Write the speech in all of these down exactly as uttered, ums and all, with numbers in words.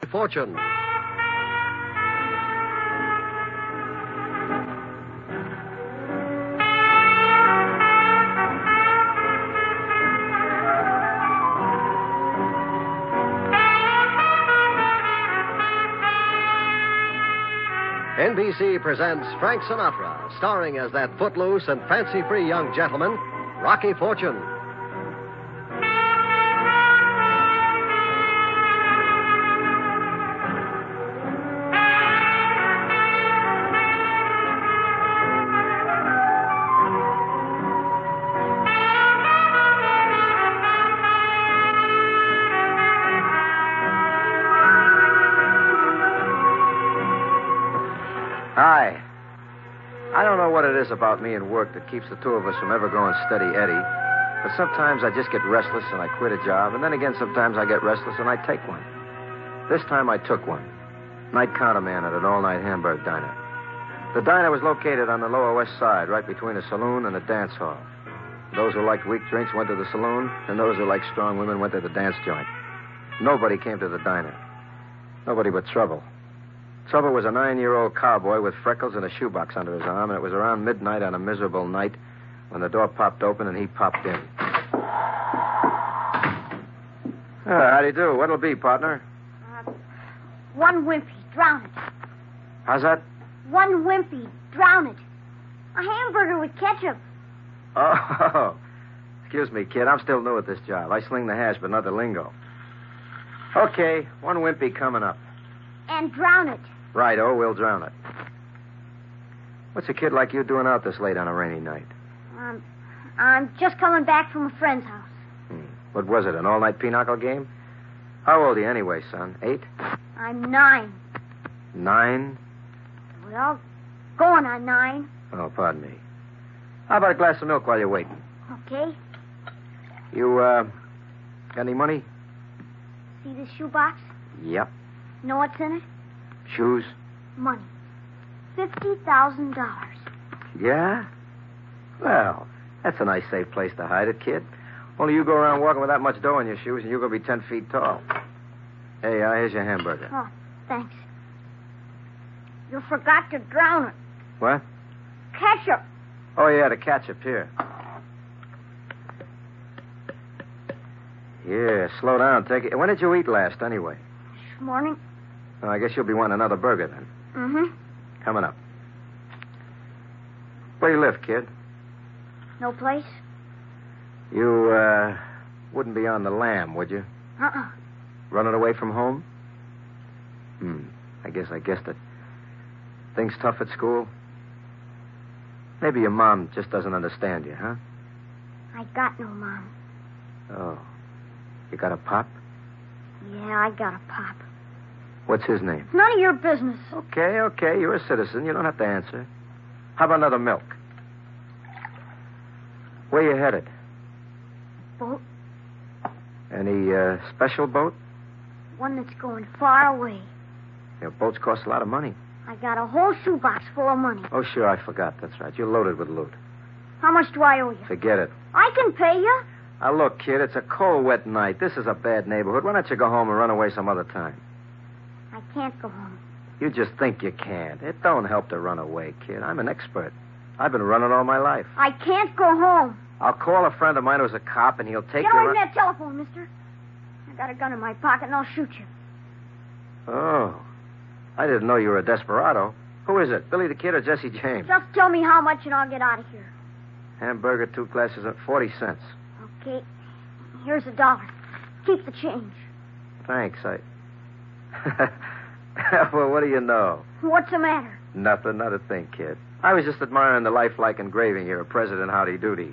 fortune. N B C presents Frank Sinatra, starring as that footloose and fancy-free young gentleman, Rocky Fortune. Hi. I don't know what it is about me and work that keeps the two of us from ever going steady Eddie, but sometimes I just get restless and I quit a job, and then again sometimes I get restless and I take one. This time I took one. Night counterman at an all-night Hamburg diner. The diner was located on the Lower West Side, right between a saloon and a dance hall. Those who liked weak drinks went to the saloon, and those who liked strong women went to the dance joint. Nobody came to the diner. Nobody but Trouble. Trouble was a nine-year-old cowboy with freckles and a shoebox under his arm, and it was around midnight on a miserable night when the door popped open and he popped in. Uh, how do you do? What'll be, partner? Uh, one wimpy. Drown it. How's that? One wimpy. Drown it. A hamburger with ketchup. Oh, excuse me, kid. I'm still new at this job. I sling the hash, but not the lingo. Okay, one wimpy coming up. And drown it. Righto, we'll drown it. What's a kid like you doing out this late on a rainy night? Um, I'm just coming back from a friend's house. Hmm. What was it, an all-night pinochle game? How old are you anyway, son? Eight? I'm nine. Nine? Well, going on nine. Oh, pardon me. How about a glass of milk while you're waiting? Okay. You, uh, got any money? See this shoebox? Yep. Know what's in it? Shoes? Money. Fifty thousand dollars. Yeah? Well, that's a nice, safe place to hide it, kid. Only you go around walking with that much dough in your shoes, and you're going to be ten feet tall. Hey, uh, here's your hamburger. Oh, thanks. You forgot to drown it. What? Ketchup. Oh, yeah, the ketchup here. Yeah, slow down. Take it. When did you eat last, anyway? This morning. Oh, I guess you'll be wanting another burger, then. Mm-hmm. Coming up. Where do you live, kid? No place? You, uh, wouldn't be on the lam, would you? Uh-uh. Running away from home? Hmm. I guess I guessed it. Things tough at school? Maybe your mom just doesn't understand you, huh? I got no mom. Oh. You got a pop? Yeah, I got a pop. What's his name? None of your business. Okay, okay. You're a citizen. You don't have to answer. How about another milk? Where you headed? Boat. Any, uh, special boat? One that's going far away. Your boats cost a lot of money. I got a whole shoebox full of money. Oh, sure, I forgot. That's right. You're loaded with loot. How much do I owe you? Forget it. I can pay you. Now, look, kid, it's a cold, wet night. This is a bad neighborhood. Why don't you go home and run away some other time? I can't go home. You just think you can. It don't help to run away, kid. I'm an expert. I've been running all my life. I can't go home. I'll call a friend of mine who's a cop, and he'll take Get you... away from run- that telephone, mister. I got a gun in my pocket, and I'll shoot you. Oh. I didn't know you were a desperado. Who is it, Billy the Kid or Jesse James? Just tell me how much, and I'll get out of here. Hamburger, two glasses at forty cents. Okay. Here's a dollar. Keep the change. Thanks, I... Well, what do you know? What's the matter? Nothing, not a thing, kid. I was just admiring the lifelike engraving here of President Howdy Doody.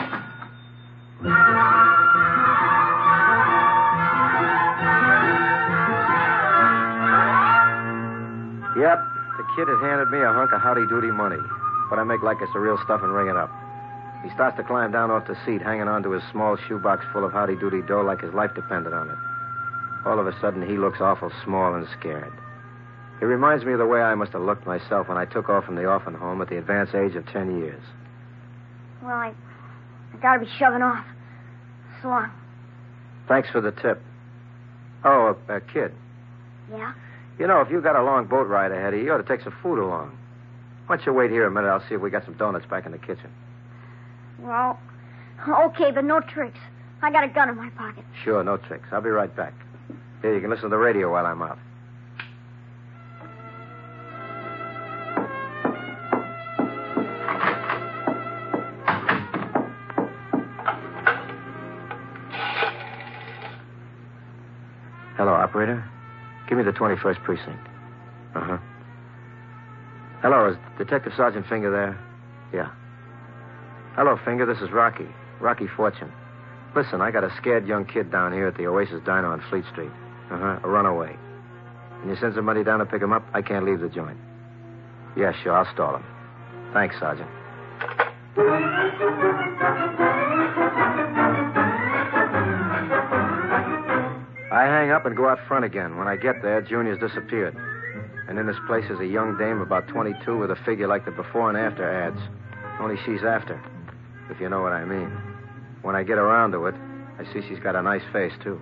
Yep, the kid had handed me a hunk of Howdy Doody money. But I make like it's the real stuff and ring it up. He starts to climb down off the seat, hanging on to his small shoebox full of Howdy Doody dough like his life depended on it. All of a sudden, he looks awful small and scared. He reminds me of the way I must have looked myself when I took off from the orphan home at the advanced age of ten years. Well, I, I gotta be shoving off. So long. Thanks for the tip. Oh, uh, uh, kid, Yeah? You know, if you got a long boat ride ahead of you, you ought to take some food along. Why don't you wait here a minute? I'll see if we got some donuts back in the kitchen. Well, okay, but no tricks. I got a gun in my pocket. Sure, no tricks. I'll be right back. Here, you can listen to the radio while I'm out. Hello, operator. Give me the twenty-first precinct. Uh-huh. Hello, is Detective Sergeant Finger there? Yeah. Hello, Finger. This is Rocky. Rocky Fortune. Listen, I got a scared young kid down here at the Oasis Diner on Fleet Street. Uh-huh. A runaway. Can you send somebody down to pick him up? I can't leave the joint. Yeah, sure. I'll stall him. Thanks, Sergeant. I hang up and go out front again. When I get there, Junior's disappeared. And in this place is a young dame about twenty-two with a figure like the before and after ads. Only she's after, if you know what I mean. When I get around to it, I see she's got a nice face, too.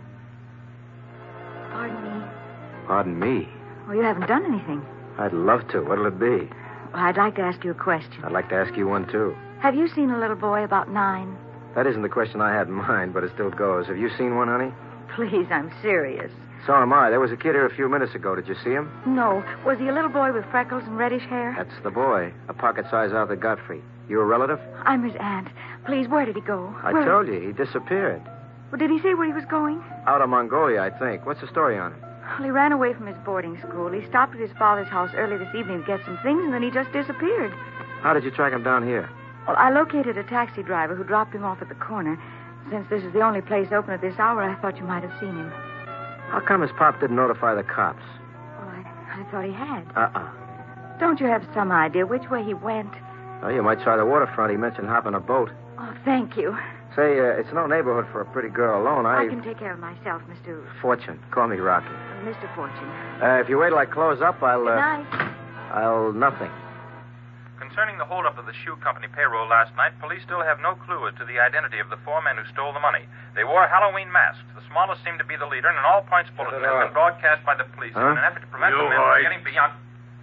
Pardon me. Pardon me? Well, you haven't done anything. I'd love to. What'll it be? Well, I'd like to ask you a question. I'd like to ask you one, too. Have you seen a little boy about nine? That isn't the question I had in mind, but it still goes. Have you seen one, honey? Please, I'm serious. So am I. There was a kid here a few minutes ago. Did you see him? No. Was he a little boy with freckles and reddish hair? That's the boy. A pocket-sized Arthur Godfrey. You a relative? I'm his aunt. Please, where did he go? I where... told you. He disappeared. Well, did he say where he was going? Out of Mongolia, I think. What's the story on it? Well, he ran away from his boarding school. He stopped at his father's house early this evening to get some things, and then he just disappeared. How did you track him down here? Well, I located a taxi driver who dropped him off at the corner. Since this is the only place open at this hour, I thought you might have seen him. How come his pop didn't notify the cops? Well, I, I thought he had. Uh-uh. Don't you have some idea which way he went? Oh, you might try the waterfront. He mentioned hopping a boat. Oh, thank you. Say, uh, it's no neighborhood for a pretty girl alone. I... I can take care of myself, Mister Fortune. Call me Rocky. Uh, Mister Fortune. Uh, if you wait till I close up, I'll... Uh... Good night. I'll... nothing. Concerning the holdup of the shoe company payroll last night, police still have no clue as to the identity of the four men who stole the money. They wore Halloween masks. The smallest seemed to be the leader, and an all-points bulletin has been broadcast by the police huh? in an effort to prevent You the men from heard. getting beyond...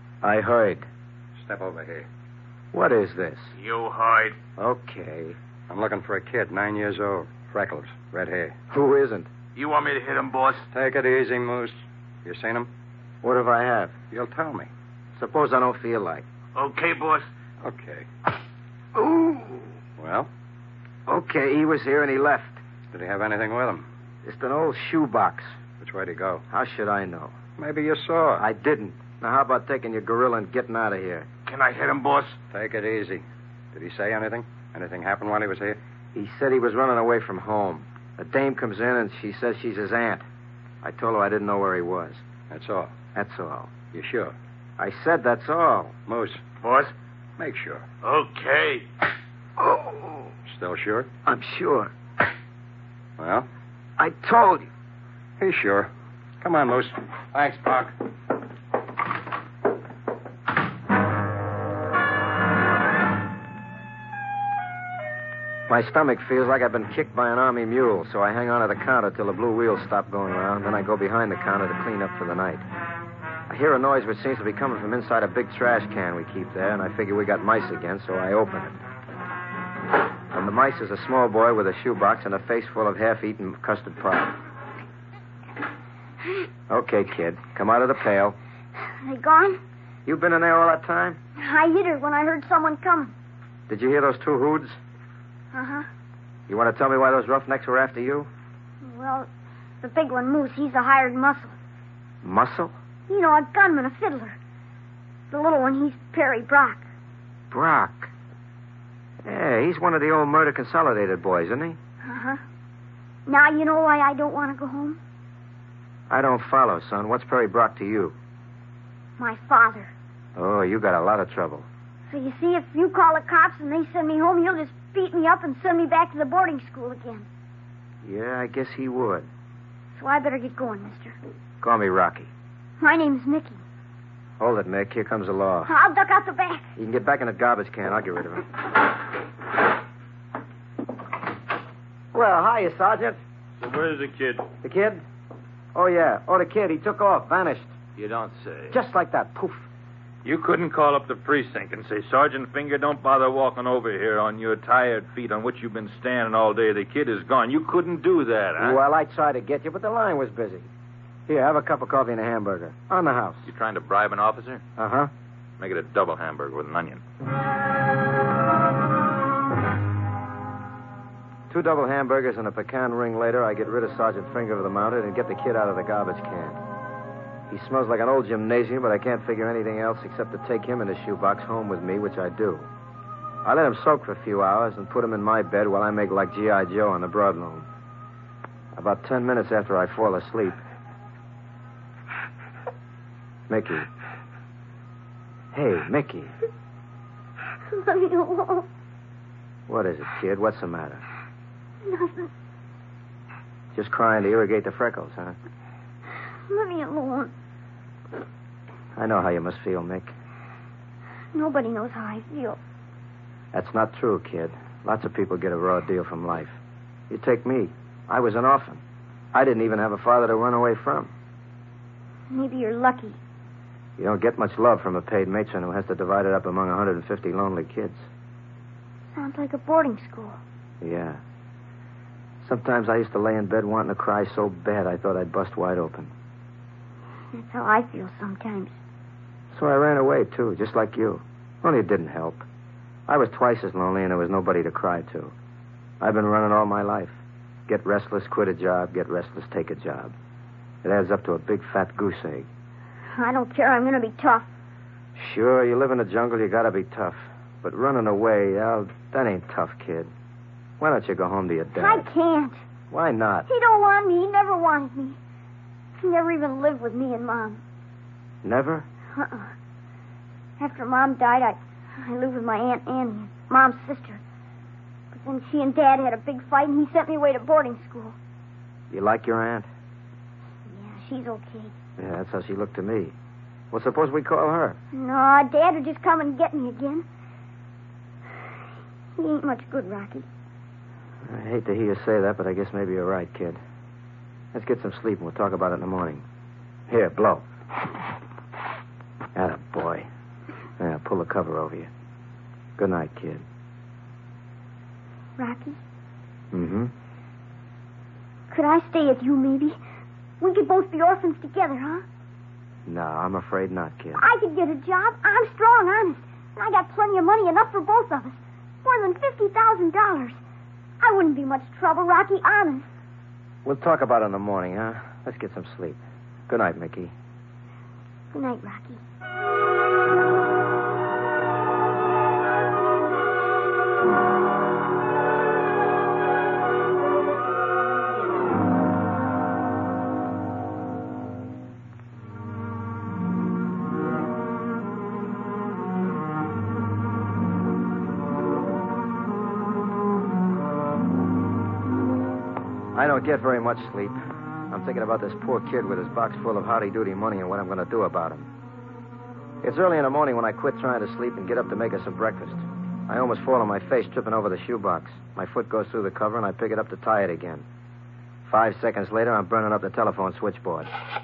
I heard. Step over here. What is this? You heard. Okay. I'm looking for a kid, nine years old. Freckles, red hair. Who isn't? You want me to hit him, boss? Take it easy, Moose. You seen him? What if I have? You'll tell me. Suppose I don't feel like. Okay, boss. Okay. Ooh. Well? Okay, he was here and he left. Did he have anything with him? Just an old shoebox. Which way would he go? How should I know? Maybe you saw. I didn't. Now, how about taking your gorilla and getting out of here? Can I hit him, boss? Take it easy. Did he say anything? Anything happened while he was here? He said he was running away from home. A dame comes in and she says she's his aunt. I told her I didn't know where he was. That's all. That's all. You sure? I said that's all. Moose. Boss? Make sure. Okay. Oh, Still sure? I'm sure. Well? I told you. He's sure. Come on, Moose. Thanks, Park. My stomach feels like I've been kicked by an army mule, so I hang on to the counter till the blue wheels stop going around. Then I go behind the counter to clean up for the night. I hear a noise which seems to be coming from inside a big trash can we keep there, and I figure we got mice again, so I open it. And the mice is a small boy with a shoebox and a face full of half-eaten custard pie. Okay, kid, come out of the pail. They gone? You been in there all that time? I hit her when I heard someone coming. Did you hear those two hoods? Uh-huh. You want to tell me why those roughnecks were after you? Well, the big one, Moose, he's a hired muscle. Muscle? You know, a gunman, a fiddler. The little one, he's Perry Brock. Brock. Yeah, he's one of the old Murder Consolidated boys, isn't he? Uh-huh. Now you know why I don't want to go home? I don't follow, son. What's Perry Brock to you? My father. Oh, you got a lot of trouble. So you see, if you call the cops and they send me home, he'll just beat me up and send me back to the boarding school again. Yeah, I guess he would. So I better get going, mister. Call me Rocky. My name's Mickey. Hold it, Mick. Here comes the law. I'll duck out the back. You can get back in the garbage can. I'll get rid of him. Well, hiya, Sergeant. So where's the kid? The kid? Oh, yeah. Oh, the kid. He took off. Vanished. You don't say. Just like that, poof. You couldn't call up the precinct and say, Sergeant Finger, don't bother walking over here on your tired feet on which you've been standing all day. The kid is gone. You couldn't do that, huh? Well, I tried to get you, but the line was busy. Here, have a cup of coffee and a hamburger. On the house. You trying to bribe an officer? Uh-huh. Make it a double hamburger with an onion. Two double hamburgers and a pecan ring later, I get rid of Sergeant Finger of the Mounted and get the kid out of the garbage can. He smells like an old gymnasium, but I can't figure anything else except to take him in a shoebox home with me, which I do. I let him soak for a few hours and put him in my bed while I make like G I. Joe on the Broadloom. About ten minutes after I fall asleep, Mickey. Hey, Mickey. Let me alone. What is it, kid? What's the matter? Nothing. Just crying to irrigate the freckles, huh? Let me alone. I know how you must feel, Mick. Nobody knows how I feel. That's not true, kid. Lots of people get a raw deal from life. You take me. I was an orphan. I didn't even have a father to run away from. Maybe you're lucky. You don't get much love from a paid matron who has to divide it up among one hundred fifty lonely kids. Sounds like a boarding school. Yeah. Sometimes I used to lay in bed wanting to cry so bad I thought I'd bust wide open. That's how I feel sometimes. So I ran away, too, just like you. Only it didn't help. I was twice as lonely and there was nobody to cry to. I've been running all my life. Get restless, quit a job. Get restless, take a job. It adds up to a big fat goose egg. I don't care. I'm going to be tough. Sure, you live in the jungle, you gotta be tough. But running away, well, that ain't tough, kid. Why don't you go home to your dad? I can't. Why not? He don't want me. He never wanted me. He never even lived with me and Mom. Never? Uh-uh. After Mom died, I, I lived with my Aunt Annie, Mom's sister. But then she and Dad had a big fight, and he sent me away to boarding school. You like your aunt? Yeah, she's okay. Yeah, that's how she looked to me. Well, suppose we call her. No, Dad would just come and get me again. He ain't much good, Rocky. I hate to hear you say that, but I guess maybe you're right, kid. Let's get some sleep and we'll talk about it in the morning. Here, blow. Atta boy. Yeah, pull the cover over you. Good night, kid. Rocky, Mm-hmm. could I stay with you, maybe? We could both be orphans together, huh? No, I'm afraid not, kid. I could get a job. I'm strong, honest. And I got plenty of money, enough for both of us. More than fifty thousand dollars. I wouldn't be much trouble, Rocky, honest. We'll talk about it in the morning, huh? Let's get some sleep. Good night, Mickey. Good night, Rocky. I don't get very much sleep. I'm thinking about this poor kid with his box full of howdy-doody money and what I'm going to do about him. It's early in the morning when I quit trying to sleep and get up to make us some breakfast. I almost fall on my face tripping over the shoebox. My foot goes through the cover and I pick it up to tie it again. Five seconds later, I'm burning up the telephone switchboard.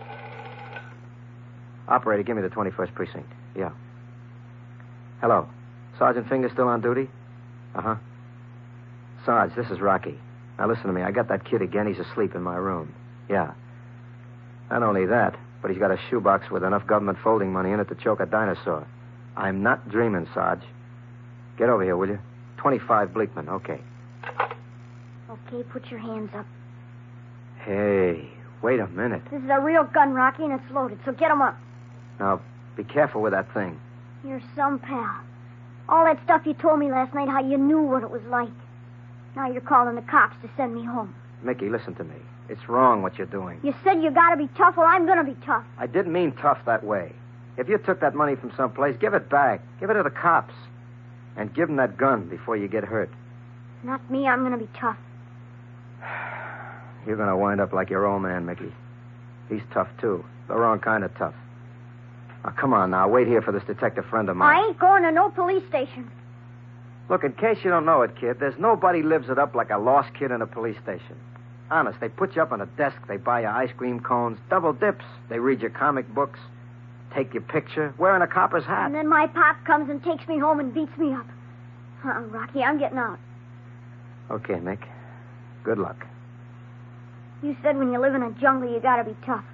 Operator, give me the twenty-first precinct. Yeah. Hello. Sergeant Finger still on duty? Uh-huh. Sarge, this is Rocky. Now, listen to me. I got that kid again. He's asleep in my room. Yeah. Not only that, but he's got a shoebox with enough government folding money in it to choke a dinosaur. I'm not dreaming, Sarge. Get over here, will you? twenty-five Bleakman. Okay. Okay, put your hands up. Hey, wait a minute. This is a real gun, Rocky, and it's loaded, so get 'em up. Now, be careful with that thing. You're some pal. All that stuff you told me last night, how you knew what it was like. Now you're calling the cops to send me home. Mickey, listen to me. It's wrong what you're doing. You said you gotta be tough. Well, I'm gonna be tough. I didn't mean tough that way. If you took that money from someplace, give it back. Give it to the cops. And give them that gun before you get hurt. Not me. I'm gonna be tough. You're going to wind up like your old man, Mickey. He's tough, too. The wrong kind of tough. Now, come on now. Wait here for this detective friend of mine. I ain't going to no police station. Look, in case you don't know it, kid, there's nobody lives it up like a lost kid in a police station. Honest, they put you up on a desk, they buy you ice cream cones, double dips, they read your comic books, take your picture, wearing a copper's hat. And then my pop comes and takes me home and beats me up. Uh, Rocky, I'm getting out. Okay, Mick. Good luck. You said when you live in a jungle, you gotta be tough.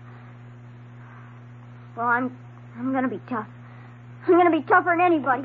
Well, I'm I'm gonna be tough. I'm gonna be tougher than anybody.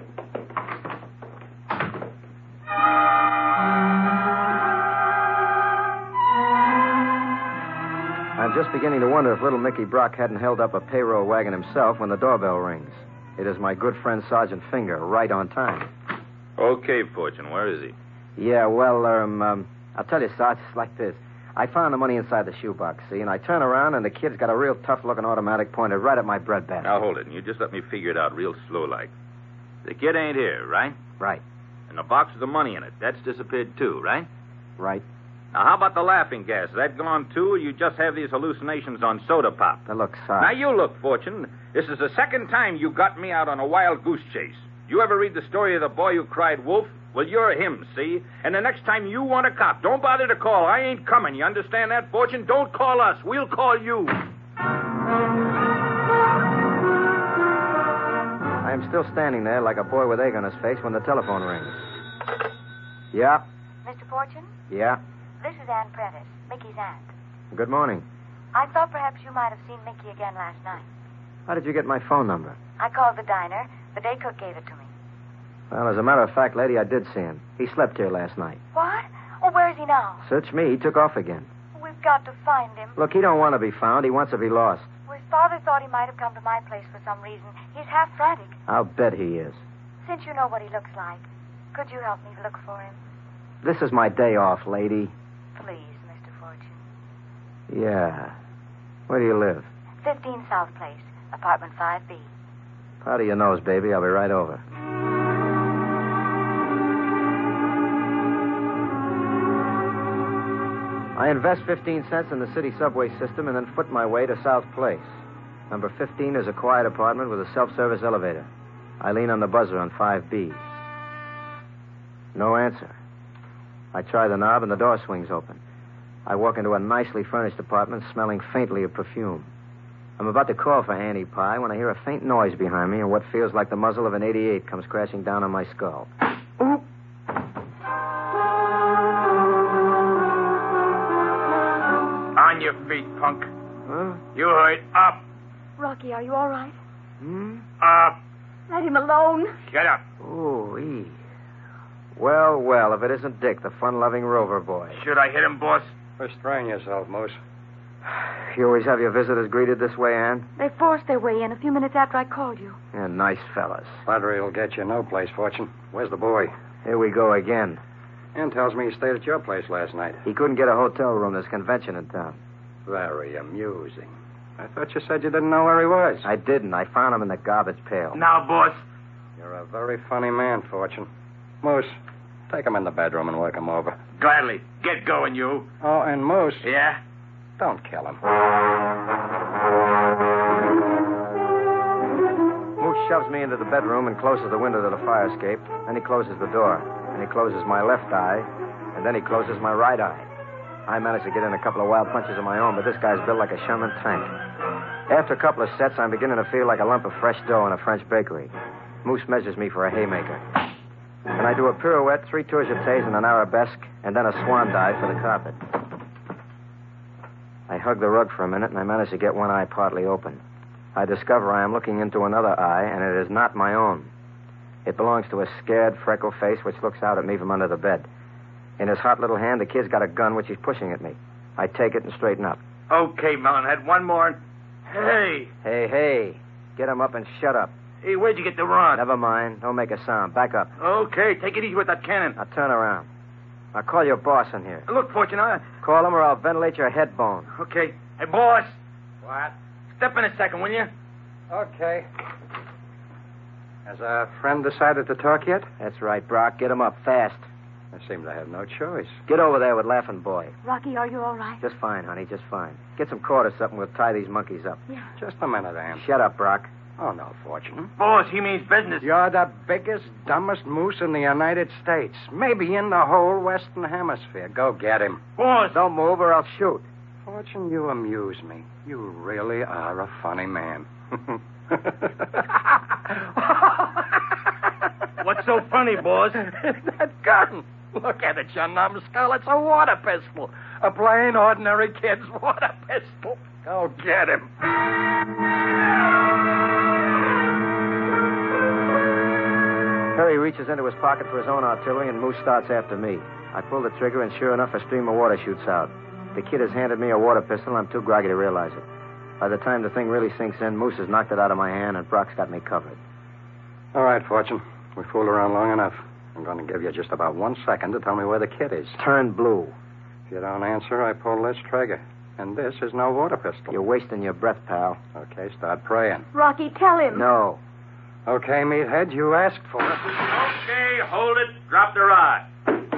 I'm just beginning to wonder if little Mickey Brock hadn't held up a payroll wagon himself when the doorbell rings. It is my good friend Sergeant Finger, right on time. Okay, Fortune, where is he? Yeah, well, um, um I'll tell you, Sarge, it's like this. I found the money inside the shoebox, see, and I turn around and the kid's got a real tough-looking automatic pointed right at my breadbasket. Now, hold it, and you just let me figure it out real slow-like. The kid ain't here, right? Right. And the box with the money in it, that's disappeared too, right? Right. Now, how about the laughing gas? Is that gone too, or you just have these hallucinations on soda pop? Now, look, Sarge. Now, you look, Fortune. This is the second time you got me out on a wild goose chase. You ever read the story of the boy who cried wolf? Well, you're him, see? And the next time you want a cop, don't bother to call. I ain't coming. You understand that, Fortune? Don't call us. We'll call you. I am still standing there like a boy with egg on his face when the telephone rings. Yeah? Mister Fortune? Yeah? This is Ann Prentice, Mickey's aunt. Good morning. I thought perhaps you might have seen Mickey again last night. How did you get my phone number? I called the diner. The day cook gave it to me. Well, as a matter of fact, lady, I did see him. He slept here last night. What? Oh, where is he now? Search me. He took off again. We've got to find him. Look, he don't want to be found. He wants to be lost. Well, his father thought he might have come to my place for some reason. He's half frantic. I'll bet he is. Since you know what he looks like, could you help me look for him? This is my day off, lady. Please, Mister Fortune. Yeah. Where do you live? fifteen South Place, apartment five B. Powder your nose, baby. I'll be right over. I invest fifteen cents in the city subway system and then foot my way to South Place. Number fifteen is a quiet apartment with a self-service elevator. I lean on the buzzer on five B. No answer. I try the knob and the door swings open. I walk into a nicely furnished apartment smelling faintly of perfume. I'm about to call for Annie Pie when I hear a faint noise behind me and what feels like the muzzle of an eighty-eight comes crashing down on my skull. Ooh. On your feet, punk. Huh? You heard. Up. Rocky, are you all right? Hmm? Up. Let him alone. Shut up. Ooh-wee. Well, well, if it isn't Dick, the fun-loving rover boy. Should I hit him, boss? Restrain yourself, Moose. You always have your visitors greeted this way, Ann? They forced their way in a few minutes after I called you. Yeah, nice fellas. Flattery will get you no place, Fortune. Where's the boy? Here we go again. Ann tells me he stayed at your place last night. He couldn't get a hotel room. There's a convention in town. Very amusing. I thought you said you didn't know where he was. I didn't. I found him in the garbage pail. Now, boss. You're a very funny man, Fortune. Moose, take him in the bedroom and work him over. Gladly. Get going, you. Oh, and Moose, Yeah? don't kill him. Moose shoves me into the bedroom and closes the window to the fire escape. Then he closes the door. And he closes my left eye. And then he closes my right eye. I managed to get in a couple of wild punches of my own, but this guy's built like a Sherman tank. After a couple of sets, I'm beginning to feel like a lump of fresh dough in a French bakery. Moose measures me for a haymaker. And I do a pirouette, three tours jetés, and an arabesque, and then a swan dive for the carpet. I hug the rug for a minute, and I manage to get one eye partly open. I discover I am looking into another eye, and it is not my own. It belongs to a scared, freckled face which looks out at me from under the bed. In his hot little hand, the kid's got a gun which he's pushing at me. I take it and straighten up. Okay, Melonhead. One more. Hey. Hey, hey. Get him up and shut up. Hey, where'd you get the run? Never mind. Don't make a sound. Back up. Okay, take it easy with that cannon. Now turn around. I'll call your boss in here. Look, Fortune, I... Call him or I'll ventilate your head bone. Okay. Hey, boss. What? Step in a second, will you? Okay. Has our friend decided to talk yet? That's right, Brock. Get him up fast. I seem to have no choice. Get over there with Laughing Boy. Rocky, are you all right? Just fine, honey. Just fine. Get some cord or something. We'll tie these monkeys up. Yeah. Just a minute, Ann. Shut up, Brock. Oh, no, Fortune. Boss, he means business. You're the biggest, dumbest moose in the United States. Maybe in the whole Western Hemisphere. Go get him. Boss. Don't move or I'll shoot. Fortune, you amuse me. You really are a funny man. What's so funny, boss? That gun. Look at it, you numbskull. It's a water pistol. A plain, ordinary kid's water pistol. Go get him. Perry reaches into his pocket for his own artillery, and Moose starts after me. I pull the trigger, and sure enough, a stream of water shoots out. The kid has handed me a water pistol, and I'm too groggy to realize it. By the time the thing really sinks in, Moose has knocked it out of my hand, and Brock's got me covered. All right, Fortune. We fooled around long enough. I'm going to give you just about one second to tell me where the kid is. Turn blue. If you don't answer, I pull this trigger. And this is no water pistol. You're wasting your breath, pal. Okay, start praying. Rocky, tell him. No. Okay, meathead, you asked for it. Okay, hold it. Drop the rod.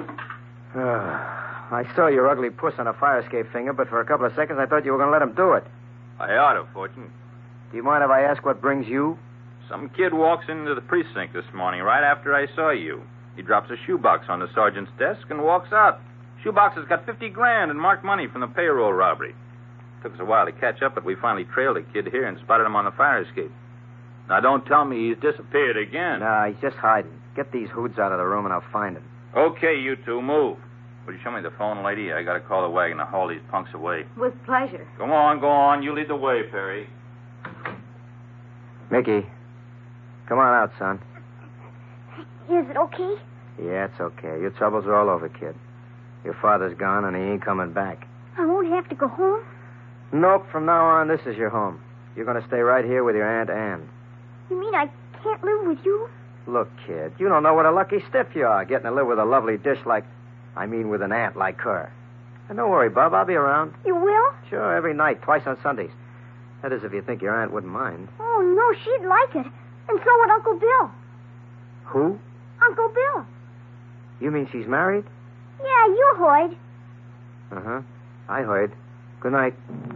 I saw your ugly puss on a fire escape finger, but for a couple of seconds I thought you were going to let him do it. I ought to, Fortune. Do you mind if I ask what brings you? Some kid walks into the precinct this morning right after I saw you. He drops a shoebox on the sergeant's desk and walks out. Shoebox has got fifty grand in marked money from the payroll robbery. Took us a while to catch up, but we finally trailed the kid here and spotted him on the fire escape. Now, don't tell me he's disappeared again. Nah, he's just hiding. Get these hoods out of the room and I'll find him. Okay, you two, move. Will you show me the phone, lady? I gotta call the wagon to haul these punks away. With pleasure. Go on, go on. You lead the way, Perry. Mickey, come on out, son. Is it okay? Yeah, it's okay. Your troubles are all over, kid. Your father's gone and he ain't coming back. I won't have to go home. Nope, from now on, this is your home. You're going to stay right here with your Aunt Anne. You mean I can't live with you? Look, kid, you don't know what a lucky stiff you are, getting to live with a lovely dish like... I mean, with an aunt like her. And don't worry, Bub, I'll be around. You will? Sure, every night, twice on Sundays. That is, if you think your aunt wouldn't mind. Oh, no, she'd like it. And so would Uncle Bill. Who? Uncle Bill. You mean she's married? Yeah, you heard. Uh-huh. I heard. Good night.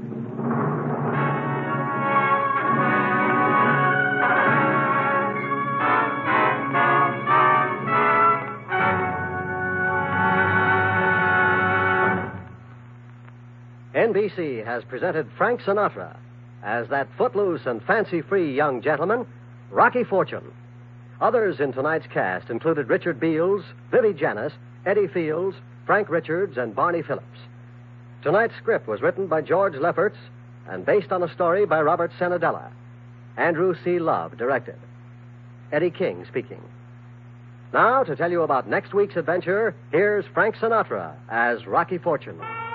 N B C has presented Frank Sinatra as that footloose and fancy-free young gentleman, Rocky Fortune. Others in tonight's cast included Richard Beals, Billy Janis, Eddie Fields, Frank Richards, and Barney Phillips. Tonight's script was written by George Lefferts and based on a story by Robert Senadella. Andrew C. Love directed. Eddie King speaking. Now, to tell you about next week's adventure, here's Frank Sinatra as Rocky Fortune.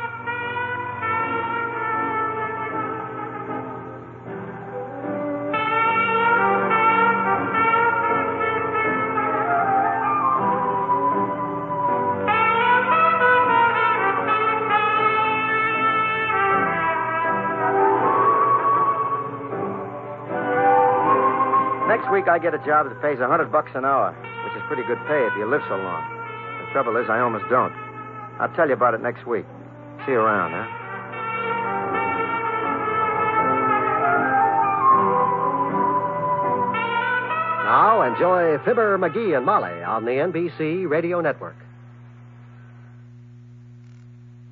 Next week, I get a job that pays a hundred bucks an hour, which is pretty good pay if you live so long. The trouble is, I almost don't. I'll tell you about it next week. See you around, huh? Now enjoy Fibber, McGee, and Molly on the N B C Radio Network.